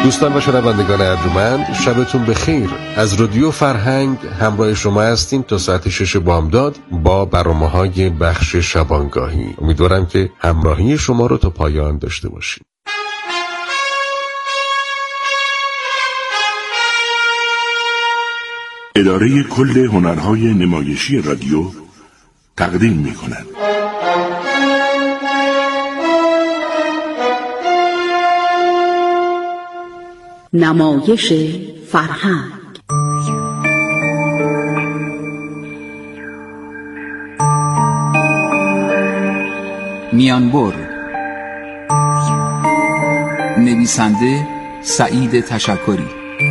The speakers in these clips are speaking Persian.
دوستان و شنوندگان ارجمند، شبتون بخیر. از رادیو فرهنگ همراه شما هستیم تا ساعت 6 بامداد با برنامه‌های بخش شبانگاهی. امیدوارم که همراهی شما رو تا پایان داشته باشیم. اداره کل هنرهای نمایشی رادیو تقدیم می‌کند. نمایش فرهنگ. میانبر. نویسنده سعید تشکری.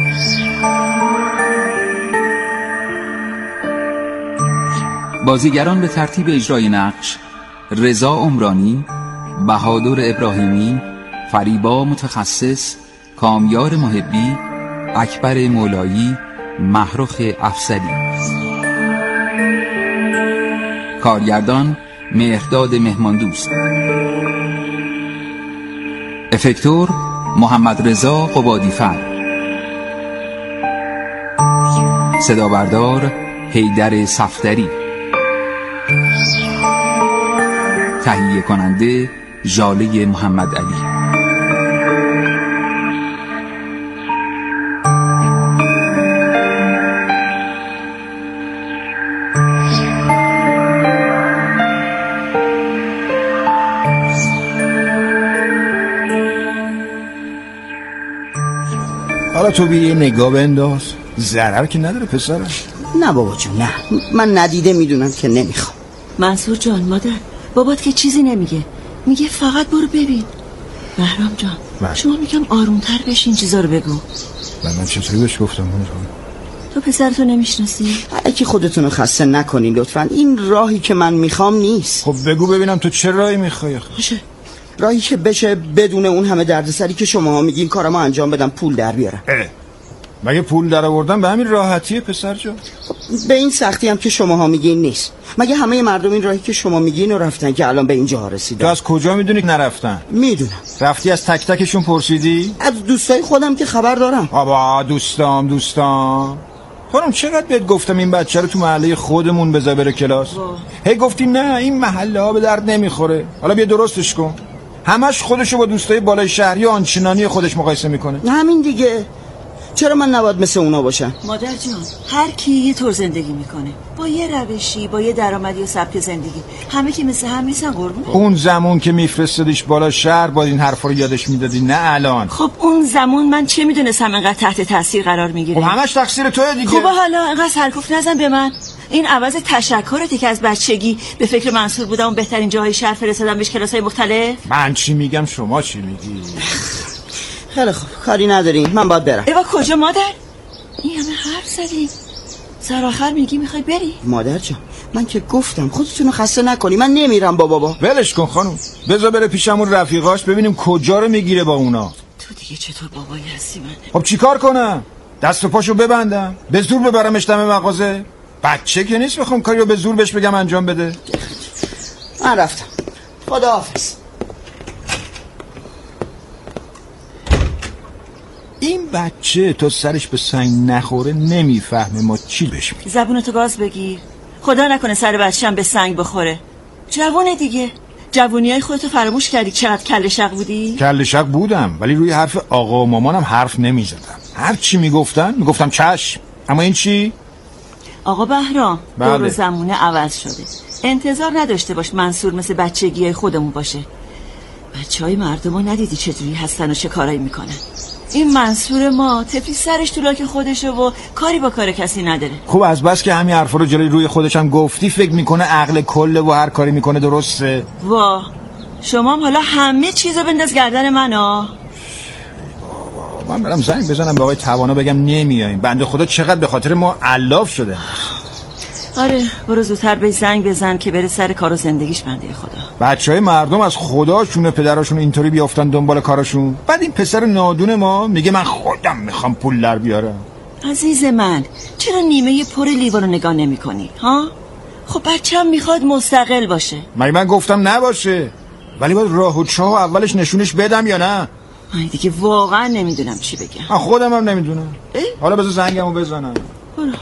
بازیگران به ترتیب اجرای نقش: رضا عمرانی، بهادر ابراهیمی، فریبا متخصص، کامیار محبی، اکبر مولایی، محروخ افسری. کارگردان: مهرداد مهماندوست. افکتور: محمد رضا قبادیفر. صدابردار: حیدر صفدری. تهیه کننده: ژاله محمد علی. حالا تو بیا یه نگاه بنداز، ضرر که نداره پسرم. نه بابا جون، نه، من ندیده میدونم که نمیخوام. منصور جان، مادر بابات که چیزی نمیگه، میگه فقط برو ببین. بهرام جان شما میگم آرومتر بشین، چیزا رو بگو. من چطوری بهش گفتم؟ تو پسرتو نمیشناسی؟ اگه خودتونو خسته نکنی لطفا، این راهی که من میخوام نیست. خب بگو ببینم تو چه راهی میخوای؟ باشه، راهی که بشه بدون اون همه دردسری که شماها میگین کارامو انجام بدم، پول در بیارم. مگه پول در آوردن به همین راحتیه پسر جان؟ به این سختی هم که شماها میگین نیست. مگه همه مردم این راهی که شما میگین رو رفتن که الان به اینجا رسیدن؟ تو از کجا میدونی که نرفتن؟ میدونم. رفتی از تک تکشون پرسیدی؟ از دوستای خودم که خبر دارم. بابا دوستام خانم چقدر بهت گفتم این بچه رو تو محله خودمون بذار بره کلاس. هی گفتی نه این محله ها به درد نمیخوره. حالا بیا درستش کن. همش خودشو با دوستای بالای شهری و آنچنانی خودش مقایسه میکنه. همین دیگه. چرا من نباید مثل اونا باشم؟ مادر جان، هر کی یه طور زندگی میکنه، با یه روشی، با یه درآمدی و سبک زندگی. همه که مثل هم نیستن قربون. اون زمان که میفرستادیش بالا شهر با این حرفا رو یادش میدادی، نه الان. خب اون زمان من چه میدونستم انقدر تحت تاثیر قرار میگیره؟ خب همش تقصیر توئه دیگه. خب حالا انقدر سرکوف نزن به من. این عوض تشکرته که از بچگی به فکر منصور بودم و بهترین جاهای شهر فرستادم بهش کلاسای مختلف. من چی میگم شما چی میگی؟ خیلی خوب، کاری نداریم، من باید برم. ایوا کجا مادر؟ این همه حرف زدی، سر آخر میگی میخوای بری؟ مادر جان من که گفتم خودتونو خسته نکنی، من نمیرم بابا. ولش کن خانم، بذار بره پیشمون رفیقاش ببینیم کجا رو میگیره با اونا. تو دیگه چطور بابایی هستی من؟ خب چیکار کنم؟ دست و پاشو ببندم؟ به زور ببرمش دم مغازه؟ بچه که نیست بخوام کاریو به زور بهش بگم انجام بده. من رفتم، خداحافظ. این بچه تا سرش به سنگ نخوره نمیفهمه ما چی بهش میگیم. زبونتو گاز بگیر، خدا نکنه سر بچه‌م به سنگ بخوره. جوونه دیگه، جوونیای خودتو فراموش کردی. چقدر کله شق بودی؟ کله شق بودم، ولی روی حرف آقا و مامانم حرف نمیزدم. هر چی میگفتم چشم. اما این چی؟ آقا بهرام، بله. دور و زمونه عوض شده. انتظار نداشته باش منصور مثل بچگیای خودمون باشه. بچهای مردمو ندیدی چطوری هستن و چه کارایی میکنن؟ این منصور ما طفلی سرش تو لاک خودشه و کاری با کار کسی نداره. خب از بس که همین حرفا رو جلوی روی خودش هم گفتی فکر میکنه عقل کله و هر کاری میکنه درسته. واه، شما حالا همه چیزو بنداز گردن منو. من برم زنگ بزنم به آقای توانا بگم نمیاییم. بنده خدا چقدر به خاطر ما علاف شده. آره برو زودتر به زنگ بزن که بره سر کار و زندگیش. بنده خدا بچهای مردم از خداشون پدراشون اینطوری بیافتن دنبال کارشون. بعد این پسر نادون ما میگه من خودم میخوام پول در بیارم. عزیز من چرا نیمه پر لیوانو نگاه نمی کنی ها؟ خب بچه‌م میخواد مستقل باشه. من گفتم نباشه، ولی باید راه و چاه اولش نشونش بدم یا نه؟ من دیگه واقعا نمیدونم چی بگم. من خودم هم نمیدونم. حالا بذار زنگمو بزنم. برو.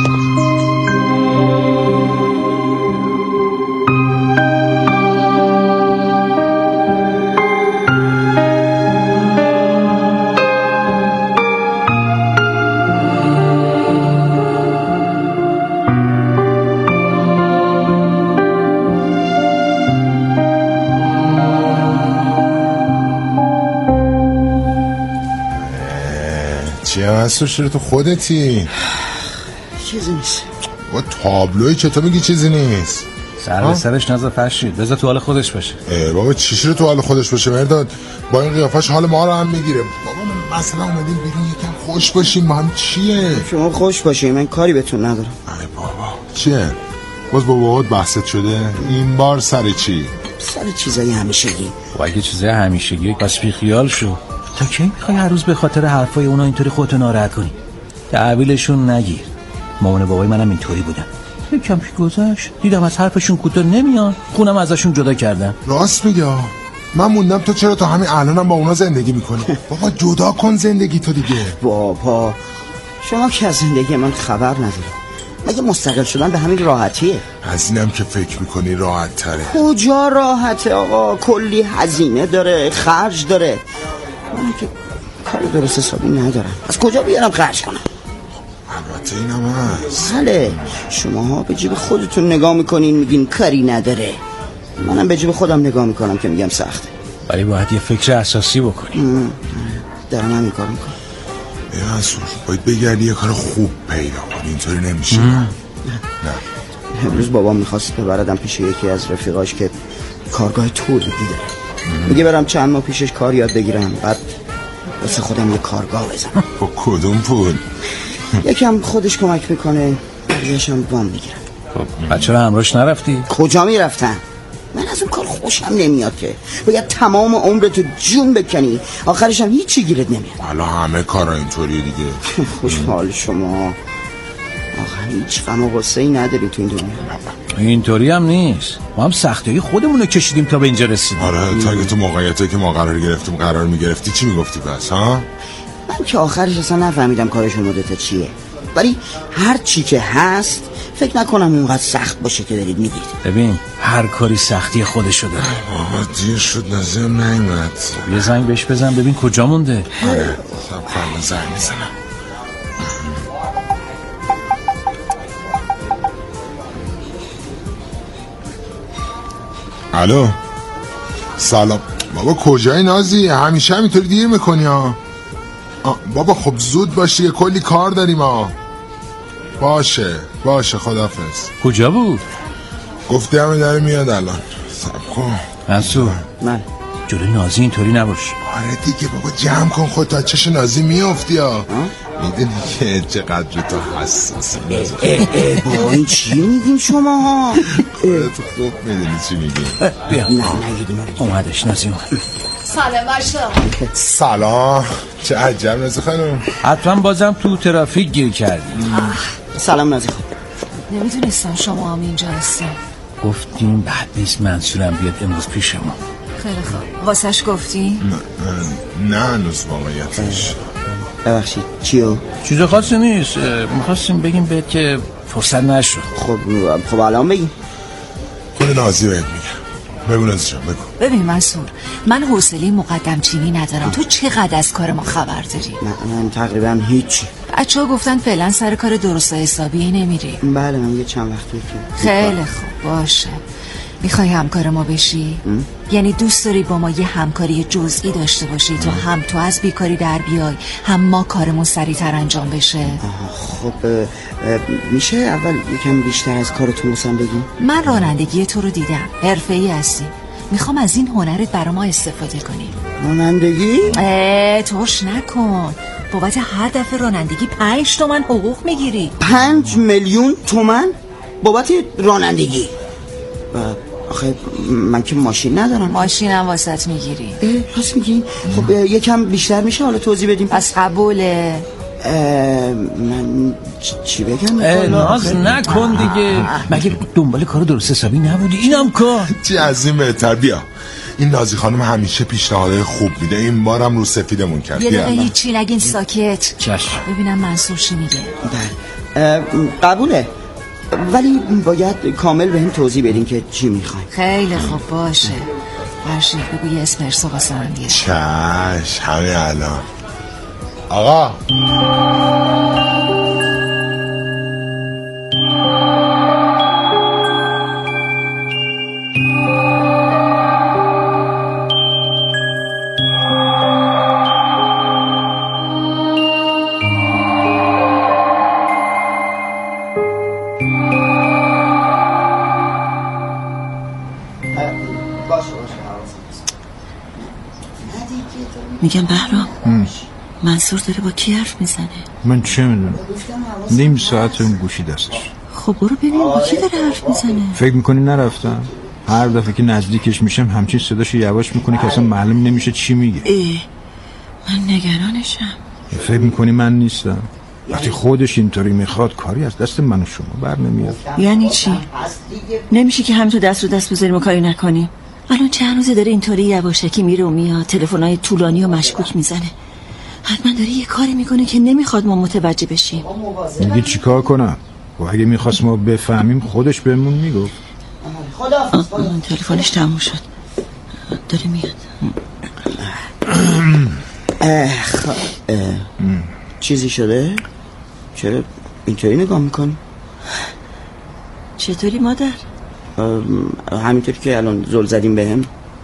چیه تو خودتی؟ چیزی نیست. با تابلوی چطور میگی چیزی نیست؟ سر به سرش نذار فرشید، بذار تو حال خودش باشه. بابا چیشی رو تو حال خودش باشه مرداد؟ با این قیافش حال ما رو هم میگیره. بابا مثلا اومدیم بریم یکم خوش باشیم ما هم چیه؟ شما خوش باشیم، من کاری بهتون ندارم. ای بابا چیه؟ باز با بابات بحثت شده؟ این بار سر چی؟ سر چیزای همیشگی. و اگه چیزای همیشگی پس بی خیال شو. تا کی میخوای هر روز به خاطر حرفای اونا اینطوری خودتو ناراحت کنی؟ تحویلشون نگیر. مامان بابای منم اینطوری بودن. یکم پیش گذشت دیدم از حرفشون کوتاه نمیان، خونم ازشون جدا کردم. راست میگه. من موندم تو چرا تا همین الانم با اونا زندگی میکنی؟ بابا جدا کن زندگی تو دیگه. بابا شما که از زندگی من خبر نداری. مگه مستقل شدن به همین راحتیه؟ از اینم که فکر میکنی راحت تره. کجا راحته آقا؟ کلی هزینه داره، خرج داره. من که کار درست حسابی ندارم، از کجا بیارم خرج کنم؟ البته اینم هست. بله شماها به جیب خودتون نگاه میکنین میگین کاری نداره، منم به جیب خودم نگاه میکنم که میگم سخته. ولی باید یه فکر اساسی بکنی. دارم همین کار میکنم. منصور باید بگردی یه کار خوب پیدا کنی، اینطوری نمیشه. نه امروز بابام میخواست ببردم پیش یکی از رفیقاش که کارگاه تولیدی داره. میگه برم چند ماه پیشش کار یاد بگیرم، بعد واسه خودم یه کارگاه بزنم. با کدوم پول؟ یکم خودش کمک میکنه، بقیه‌شم وام میگیرم. خب چرا همراهش نرفتی؟ کجا میرفتم؟ من از اون کار خوشم نمیاد که باید تمام عمرتو جون بکنی، آخرش هم هیچی گیرت نمیاد. حالا همه کارا اینطوریه دیگه. خوشحال شما آخه هیچ غم و غصه‌ای نداری تو این دنیا. اینطوری هم نیست، ما هم سختی‌های خودمون رو کشیدیم تا به اینجا رسیدیم. آره تا اگه تو موقعیتی که ما قرار گرفتیم قرار میگرفتی چی میگفتی بس ها؟ من که آخرش اصلا نفهمیدم کارشون مدت چیه، ولی هر چی که هست فکر نکنم اونقدر سخت باشه که دارید میگید. ببین هر کاری سختی خودشو داره. آقا دیر شد نظرم نیومد. یه زنگ بهش بزن ببین کجا مونده. آره فردا زنگ میزنم. الو سلام بابا، کجایی نازی؟ همیشه همینطوری دیر میکنی ها. بابا خب زود باشی که کلی کار داریم ها. باشه خداحافظ. کجا بود؟ گفته همه داره میاد الان. صبر کن منصور. من جلوی نازی اینطوری نباش. آره دیگه بابا جمع کن خودت، تا چش نازی میافتی ها. میدونی که چقدر تو حساسی. بابا این چی میگین شما ها؟ تو خوب میدونی چی میگین. بیا نگیدیم. اومدش نازی اومد. سلام باشا. سلام. چه عجب نازی خانم. حتما بازم تو ترافیک گیر کردی. سلام نازی خانم. نمیدونستم شما هم اینجا هستیم. گفتیم بعد نیست منصورم بیاد امروز پیش ما. خیلی خوب. واسش گفتی؟ نه هنوز واقعیتش. ببخشید چیو؟ چیز خاصی نیست، میخواستیم بگیم بهت که فرصت نشد. خب الان بگیم. خود نازی بهت میگم. بگو نازی جان بگو. ببین منصور، من حوصله مقدم چینی ندارم. تو چقدر از کار ما خبر داری؟ من تقریبا هیچی. بچه‌ها گفتن فعلا سر کار درست و حسابی نمیری. بله من یه چند وقتی که. خیلی خوب باشه. میخوای همکار ما بشی؟ یعنی دوست داری با ما یه همکاری جزئی داشته باشی تو هم تو از بیکاری در بیای هم ما کارمون سریعتر انجام بشه؟ خب میشه اول یکم بیشتر از کارتون مثلا بگیم؟ من رانندگی تو رو دیدم، حرفه‌ای هستی. میخوام از این هنرت برای ما استفاده کنی. رانندگی؟ ترش نکن. بابت هر دفعه رانندگی 5 تومن حقوق میگیری. 5 میلیون تومن بابت رانندگی؟ آخه من که ماشین ندارم. ماشینم واسط میگیری؟ پس میگی؟ خب یکم بیشتر میشه حالا توضیح بدیم. پس قبوله. من چی بگم؟ ناز نکن دیگه. مگه دنبال کار درست حسابی نبودی؟ اینم کار چی از این بهتر. بیا این نازی خانم همیشه پیشنهادهای خوب میده، این بارم رو سفیدمون کرد. یه دقیقه هیچی نگین، ساکت. چشم. ببینم منصور چی میگه. بله قبوله، ولی باید کامل بهم توضیح بدین که چی میخواین. خیلی خوب باشه. فرشید بگو یه اسپرسو واسه من بیار. چش، همین الان. آقا میگم بهرام منصور داره با کی حرف میزنه؟ من چه میدونم، نیم ساعت اون گوشی دستش. خب برو ببین با کی داره حرف میزنه. فکر میکنی نرفتم؟ هر دفعه که نزدیکش میشم همچین صداشو یواش میکنه که اصلا معلوم نمیشه چی میگه. من نگرانشم. فکر میکنی من نیستم؟ وقتی خودش اینطوری میخواد کاری از دست من و شما بر نمیاد. یعنی چی؟ نمیشه که همینطور دست رو دست بذاریم و کاری نکنیم؟ الان چند روزه داره اینطوری یواشکی میره و میاد، تلفن‌های طولانی و مشکوک میزنه. حتما داره یه کاری میکنه که نمیخواد ما متوجه بشیم. میگی چیکار کنم؟ و اگه میخواست ما بفهمیم خودش بهمون میگفت. تلفنش تموم شد، داره میاد. چیزی شده؟ چرا اینطوری نگاه میکنی؟ چطوری مادر؟ همینطوری که الان زل زدیم بهم.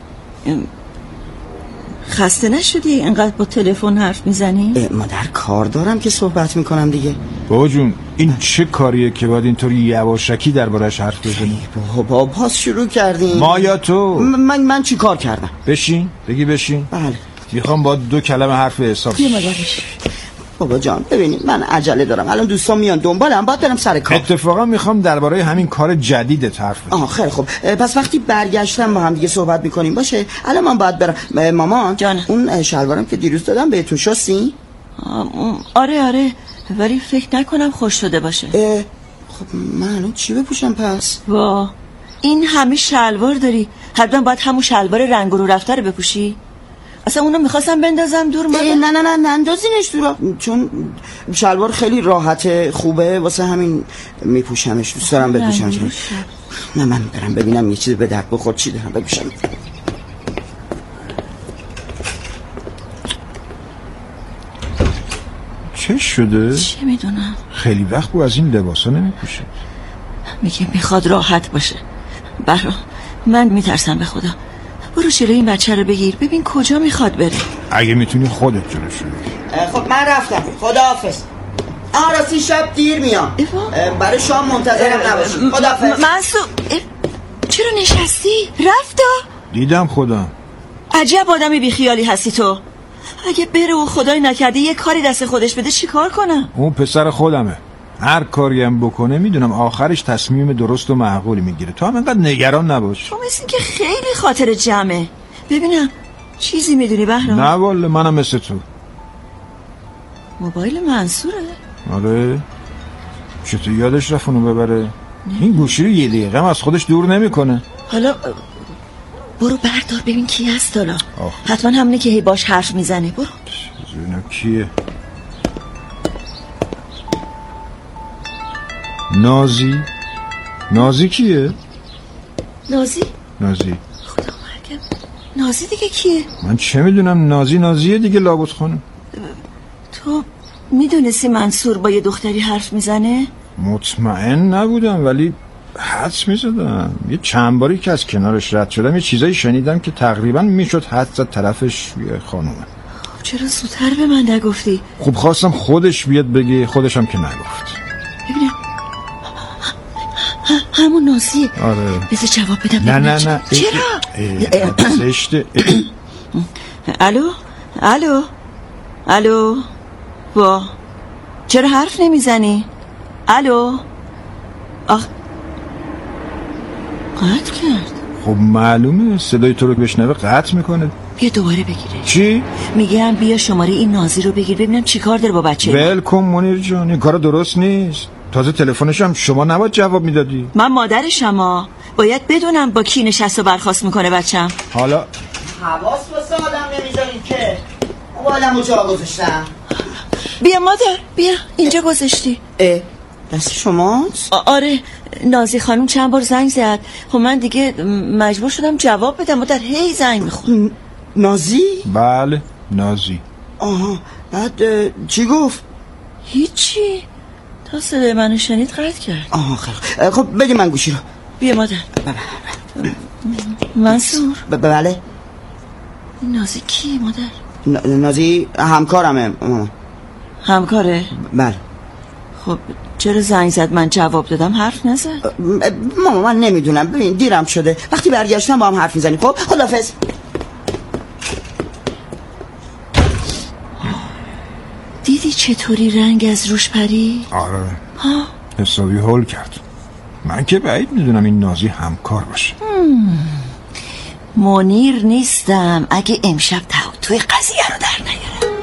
خسته نشدی اینقدر با تلفن حرف میزنی؟ مادر کار دارم که صحبت میکنم دیگه. بابا جون این چه کاریه که باید اینطوری یواشکی دربارش حرف بزنی؟ بابا باز شروع کردیم. ما یا تو؟ من چی کار کردم؟ بشین بگی بشین. بله میخوام با 2 کلمه حرف حساب. بیا مادر بشین. بابا جان ببینید من عجله دارم، الان دوستان میان دنبالم، باید برم سر کار. اتفاقا میخوام درباره همین کار جدیدت حرف بزنم. خیلی خوب، پس وقتی برگشتم با هم دیگه صحبت میکنیم باشه. الان من باید برم. مامان جان، اون شلوارم که دیروز دادم بهتون شستی؟ آره ولی فکر نکنم خوش شده باشه. خب من الان چی بپوشم پس؟ وا این همه شلوار داری، حتما باید همون شلوار رنگ رو رفته رو بپوشی؟ اصلا اونو میخواستم بندازم دور مادر. نه نندازینش دور، چون شلوار خیلی راحته خوبه، واسه همین میپوشمش، دوست دارم بپوشمش. نه من برم ببینم یه چیز به درد بخور چی دارم بپوشم. چه شده؟ چه میدونم، خیلی وقت بود از این لباسا نمیپوشه. میگه میخواد راحت باشه. برام من میترسم به خدا. برو جلوی این بچه رو بگیر ببین کجا میخواد بره. اگه میتونی خودت جلوش بگیر. خب من رفتم، خداحافظ. راستی شب دیر میام، برای شام منتظرم نباشی. خداحافظ. منصور چرا نشستی؟ رفتا؟ دیدم خودم. عجب آدمی بیخیالی هستی تو. اگه بره و خدای نکرده یه کاری دست خودش بده چی کار کنم؟ اون پسر خودمه، هر کاری هم بکنه میدونم آخرش تصمیم درست و معقولی میگیره. تو هم انقدر نگران نباش. تو مثل که خیلی خاطر جمعه. ببینم چیزی میدونی بهرام؟ نه والا منم مثل تو. موبایل منصوره؟ آره چطور یادش رفت اونو ببره؟ این گوشی رو یه دقیقه هم از خودش دور نمیکنه. حالا برو بردار ببین کی هست. حالا حتما همونه که هی باش حرف میزنه. برو ببینم کیه. نازی کیه؟ نازی خدا مرگم. نازی دیگه کیه؟ من چه میدونم. نازیه دیگه لابد خانم. تو میدونستی منصور با یه دختری حرف میزنه؟ مطمئن نبودم ولی حدس میزدم. یه چند باری که از کنارش رد شدم یه چیزایی شنیدم که تقریبا میشد حدس زد طرفش یه خانومه. چرا زودتر به من نگفتی؟ خب خواستم خودش بیاد بگه، خودشم که نگفت. ببینم همون نازیه. آره بذار جواب بدم. نه چرا؟ زشته. الو وا چرا حرف نمیزنی؟ الو قطع کرد. خب معلومه صدای تو رو بشنوه قطع میکنه. بیا دوباره بگیره. چی؟ میگم بیا شماره این نازی رو بگیر ببینم چی کار داره با بچه. ولکن منیر جان، این کار درست نیست. تازه تلفنش هم شما نباید جواب میدادی. من مادرشم باید بدونم با کی نشست و برخاست میکنه بچم. حالا حواس واسه آدم نمیذارین که موبایلمو جا گذاشتم. بیا مادر بیا اینجا گذاشتی. دست شماست؟ آره نازی خانم چند بار زنگ زد. خب من دیگه مجبور شدم جواب بدم. مادر هی زنگ میخورد. نازی؟ بله نازی. آها بعد چی گفت؟ هیچی تا صدای منو شنید قطع کرد. آها خیلی خب بگی من گوشی رو. بیا مادر. منصور. بله نازی کی مادر؟ نازی همکارمه. همکاره؟ بله. خب چرا زنگ زد من جواب دادم حرف نزد؟ ماما من نمیدونم ببین دیرم شده وقتی برگشتم با هم حرف میزنیم. خب خداحافظ. دیدی چطوری رنگ از روش پری؟ آره حسابی هول کرد. من که بعید میدونم این نازی همکار باشه. منیر نیستم اگه امشب توی قضیه رو در نیارم.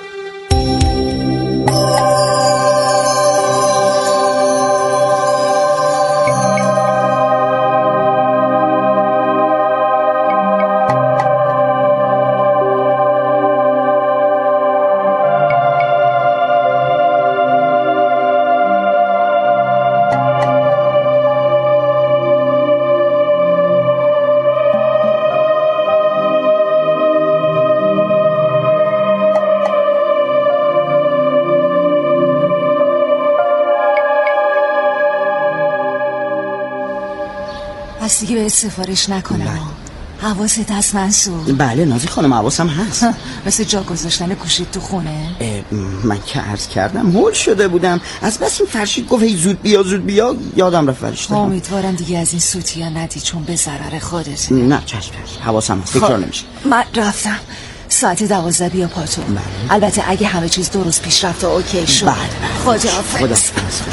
پس دیگه به سفارش نکنم. حواست هست منصور؟ بله نازی خانم حواسم هست. مثل جا گذاشتن گوشیت تو خونه؟ من که عرض کردم هول شده بودم از بس این فرشید گفت هی زود بیا یادم رفت فرشته. امیدوارم دیگه از این سوتیا ندی چون به ضرر خودته. نه چشم حواسم هست تکرار نمیشه. من رفتم ساعت 12 بیا پاتو. البته اگه همه چیز درست پیش رفت و اوکی شد. خداحافظ.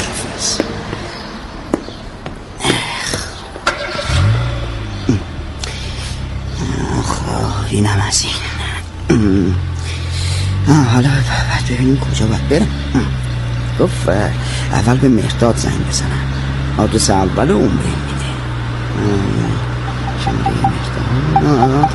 اینم از این. حالا باید ببینیم کجا باید برم. گفت اول به مهرداد زنگ بزنم. آدرس اول اون بهم میده. شماره مهرداد.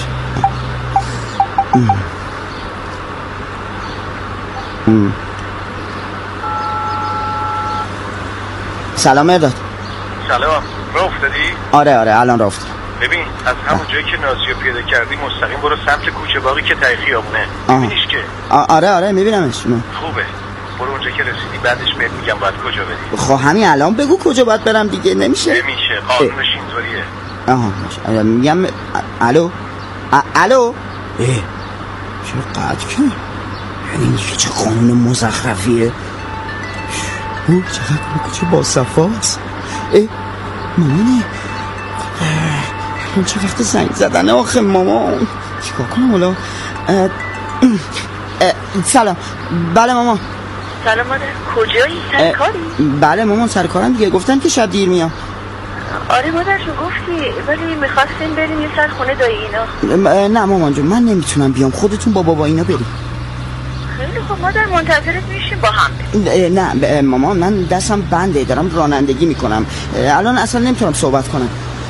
سلام مهرداد. سلام راه افتادی؟ آره الان راه افتادم. ببین از همون جایی که نازی رو پیدا کردی مستقیم برو سمت کوچه باقی که تای خیابونه. میبینیش که؟ آره میبینمش. خوبه برو اونجا که رسیدی بعدش بهت میگم باید کجا بری. خب همین الان بگو کجا باید برم دیگه. نمیشه قانونش اینطوریه. باشه میگم الو چرا قطع که این دیگه چه قانون مزخرفیه. چقدر کوچه با صفاست. مامانی چه وقت زنگ زدن آخه مامان چیکار کنم حالا. سلام. بله مامان. سلام مادر کجایی؟ سر کاری؟ بله مامان سر کارم دیگه گفتن که شب دیر میام. آره مادر شو گفتی ولی میخواستیم بریم یه سر خونه دایی اینا. نه مامان جون من نمیتونم بیام خودتون با بابا اینا بریم. خیلی خب مادر منتظرت میشیم با هم بریم. نه مامان من دستم بنده دارم رانندگی میکنم الان اصلا نمیتونم صحبت کنم.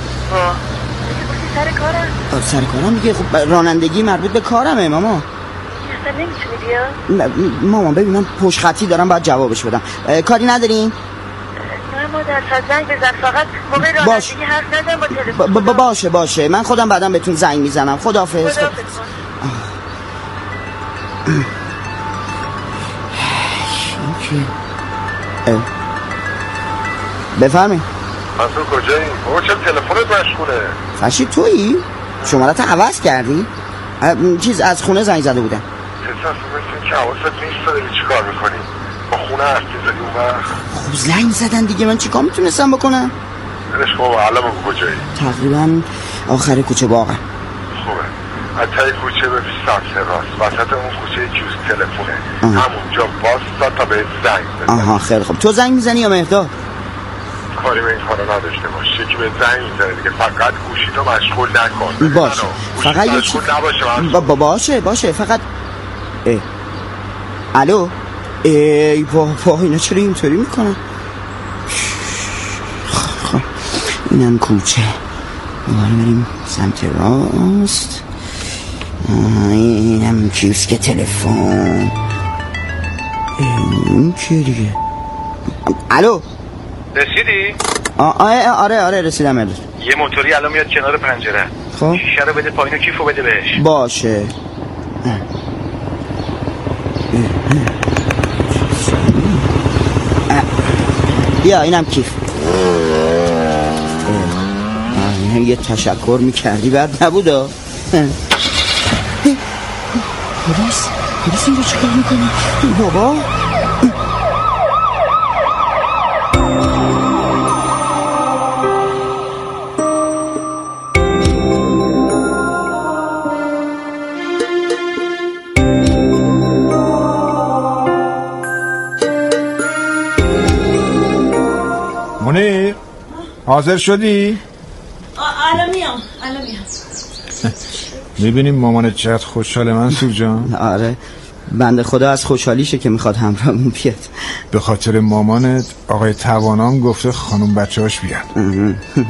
سر کارم؟ سر کارم دیگه خب رانندگی مربوط به کارمه ماما. اصلا نمیتونی بیا؟ مامان ببین من پشت خطی دارم باید جوابش بدم. کاری ندارین؟ نه مادر تا زنگ بزن فقط موقع رانندگی حرف نزن با تلفن. باشه من خودم بعدم بهتون زنگ میزنم. خداحافظ. بفرمایید. منصور کجایی؟ بابا چرا تلفنت مشغوله؟ فرشید تویی؟ شمارت عوض کردی؟ چیز از خونه زنگ زده بودم. احساس میکنی که حواست نیست داری چی کار میکنی؟ با خونه حرف میزدی اون وقت؟ خب زنگ زدن دیگه من چیکار میتونستم بکنم؟ دلش خوبه الان بگو کجایی؟ تقریبا آخر کوچه باغم. خوبه از تای کوچه به سمت راست وسط اون کوچه جوز تلفونه همونجا واسطا تا به زنگ بزن. خیلی خوب. تو زنگ میزنی یا مهرداد؟ کاری به این کارا نداشته باش. یکی به زنگ میزنه دیگه فقط گوشیتو مشغول نکن. باشه فقط یه چیز باشه فقط الو بابا اینا چرا اینطوری میکنن؟ اینم کوچه دوباره بریم سمت راست. اینم کیوسک تلفن. این کیه دیگه؟ الو رسیدی؟ آره رسیدم. یه موتوری الان میاد کنار پنجره. خب شیشه رو بده پایین و کیفو بده بهش. باشه. بیا اینم کیف. یه تشکر میکردی بد نبودا. پلیس اینجا چیکار میکنه؟ بابا منیر حاضر شدی؟ الان میام. میبینیم مامانت چقدر خوشحاله منصور جان. آره بنده خدا از خوشحالیشه که میخواد همراهمون بیاد. به خاطر مامانت آقای توانام گفته خانم بچه‌هاش بیان. ای بابا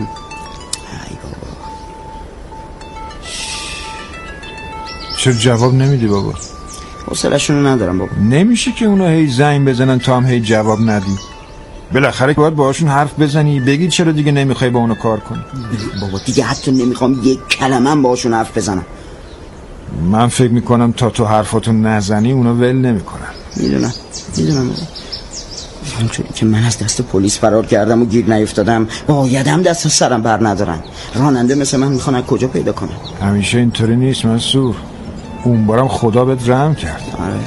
چرا جواب نمیدی بابا؟ حوصله‌شون ندارم بابا. نمیشه که اونا هی زنگ بزنن تو هم هی جواب ندی. بالاخره باید باهاشون حرف بزنی، بگی چرا دیگه نمیخوای با اونو کار کنی. بابا دیگه حتی نمیخوام یک کلمه هم باهاشون حرف بزنم. من فکر میکنم تا تو حرفاتو نزنی اونا ول نمیکنن. میدونم بابا. همونطوری که من از دست پلیس فرار کردم و گیر نیفتادم، بایدم دست سرم بر ندارن. راننده مثل من میخوان از کجا پیدا کنم؟ همیشه اینطوری نیست منصور. اون بارم خدا بهت رحم کرد. آره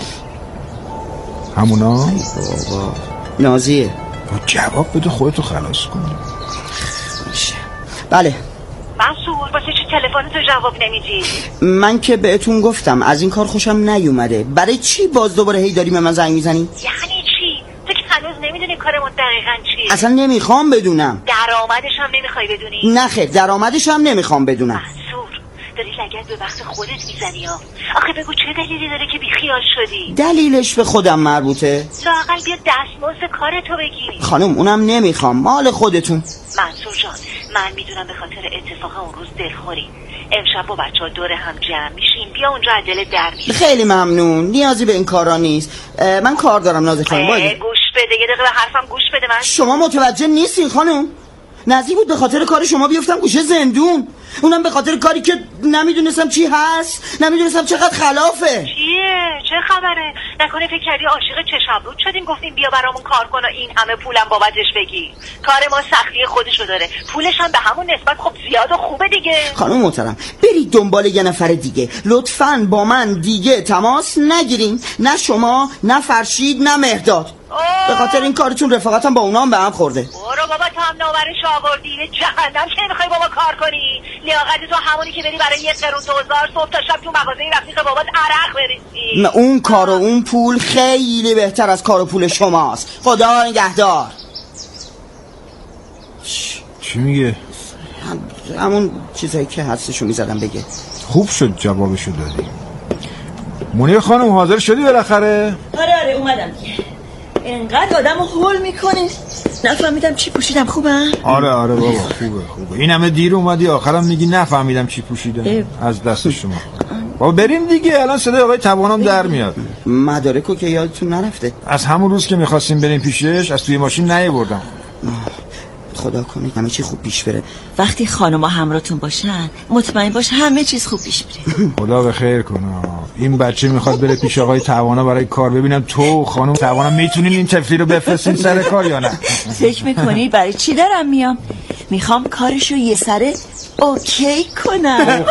همونا؟ بابا نازیه. با جواب بده خودتو خلاص کن. باشه. بله منصور واسه چی تلفنتو جواب نمیدی؟ من که بهتون گفتم از این کار خوشم نیومده. برای چی باز دوباره هی داری به من زنگ میزنی؟ یعنی چی؟ تو که هنوز نمیدونی کارمون دقیقاً چیه؟ اصلا نمیخوام بدونم. درآمدش هم نمیخوای بدونی؟ نه خیر درآمدش هم نمیخوام بدونم. منصور داری لگد به وقت خودت میزنی ها. آخه بگو چه دلیلی داره که بیخیال شدی؟ دلیلش به خودم مربوطه. لااقل بیا دستمزد کارتو بگیری. خانم اونم نمیخوام، مال خودتون. منصور جان من میدونم به خاطر اتفاق اون روز دلخوری. امشب با بچه‌ها دور هم جمع میشیم، بیا اونجا از دلت در میاری. خیلی ممنون، نیازی به این کارا نیست. من کار دارم نازی خانم. گوش بده یه دقیقه به حرفم گوش بده. من شما متوجه نیستین خانم؟ نزدیک بود به خاطر کار شما بیفتم گوشه زندون. اونم به خاطر کاری که نمیدونستم چی هست، نمیدونستم چقدر خلافه. چیه؟ چه خبره؟ نکنه فکر کردی عاشق چشم‌رود شدیم گفتیم بیا برامون کار کن و این همه پولم بابتش بگی؟ کار ما سختی خودشو داره، پولش هم به همون نسبت خب زیاد و خوبه دیگه. خانم محترم برید دنبال یه نفر دیگه، لطفاً با من دیگه تماس نگیرین. نه شما نه فرشید نه مهرداد. به خاطر این کارتون رفاقتم با اونا هم به هم خورده. برو بابا تو هم نوبرش آوردی به جهنم که نمیخوای بابا کار کنی. لیاقت تو همونی که بری برای 1 قرون 2000 صبح تا شب تو مغازه رفیق بابات عرق بریزی. اون کار و اون پول خیلی بهتر از کار و پول شماست. خدا نگهدار. چی میگه؟ همون چیزایی که حدسشو میزدم بگه. خوب شد جوابشو دادی. منیر خانم حاضر شدی بالاخره؟ آره اومدم دیگه. انقدر آدمو هول میکنی نفهمیدم چی پوشیدم. خوبه؟ آره بابا خوبه. این همه دیر اومدی آخرم میگی نفهمیدم چی پوشیدم. از دست شما. بابا بریم دیگه، الان صدای آقای توانام در میاد. مدارکو که یادتون نرفته؟ از همون روز که میخواستیم بریم پیشش از توی ماشین نیاوردم. خدا کنه همه چی خوب پیش بره. وقتی خانوما همراهتون باشن مطمئن باش همه چیز خوب پیش میره. خدا به خیر کنه. این بچه میخواد بره پیش آقای توانا برای کار. ببینم تو خانم توانا میتونین این طفلی رو بفرستین سر کار یا نه؟ فکر میکنی برای چی دارم میام؟ میخوام کارشو یه سره اوکی کنم.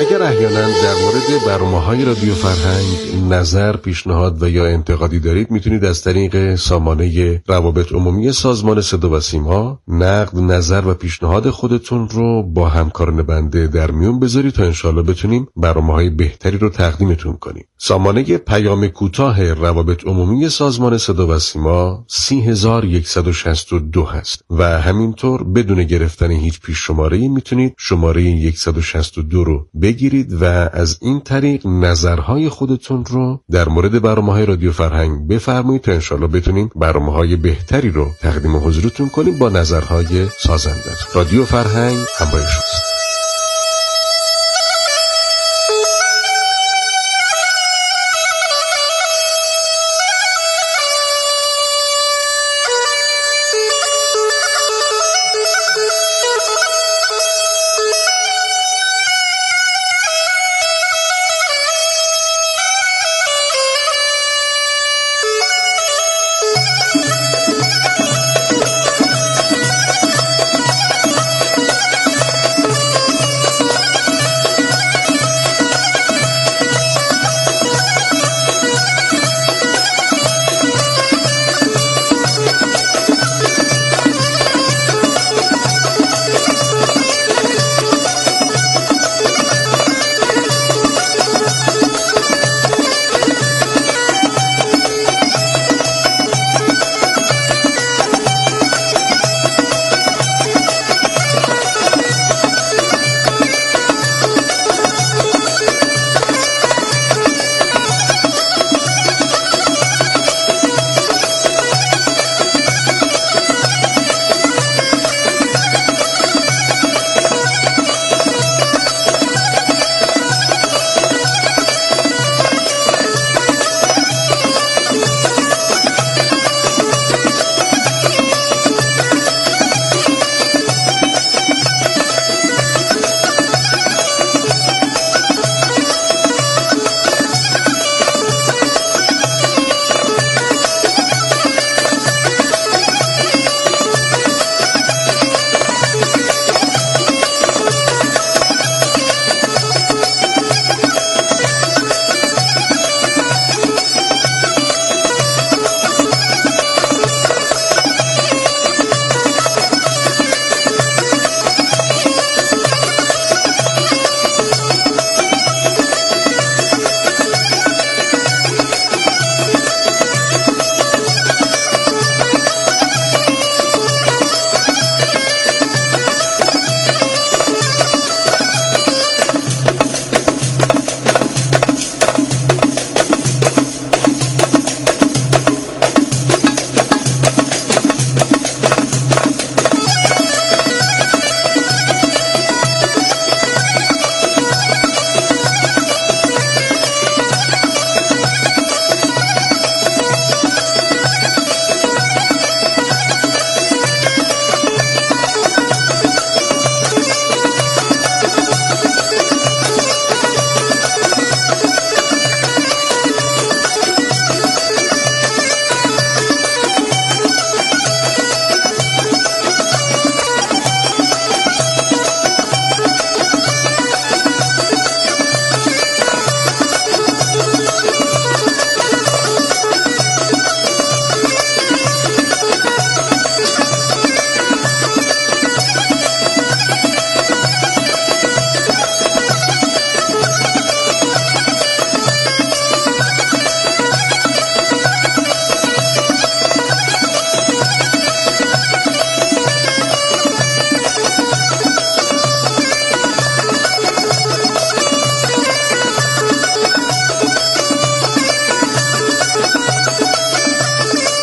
اگر احیانا در مورد برنامه‌های رادیو فرهنگ نظر، پیشنهاد و یا انتقادی دارید، میتونید از طریق سامانه روابط عمومی سازمان صدا و سیما نقد، نظر و پیشنهاد خودتون رو با همکاران بنده در میون بذارید تا انشالله بتونیم برنامه‌های بهتری رو تقدیمتون کنیم. سامانه پیام کوتاه روابط عمومی سازمان صدا و سیما 30162 هست و همینطور بدون گرفتن هیچ پیش شماره‌ای میتونید شماره 162 رو بگیرید و از این طریق نظرهای خودتون رو در مورد برنامه‌های رادیو فرهنگ بفرمایید تا انشالله بتونیم برنامه‌های بهتری رو تقدیم حضورتون کنیم با نظرهای سازنده. رادیو فرهنگ همراه شماست.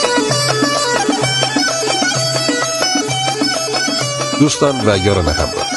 دوستان و یاران همراه،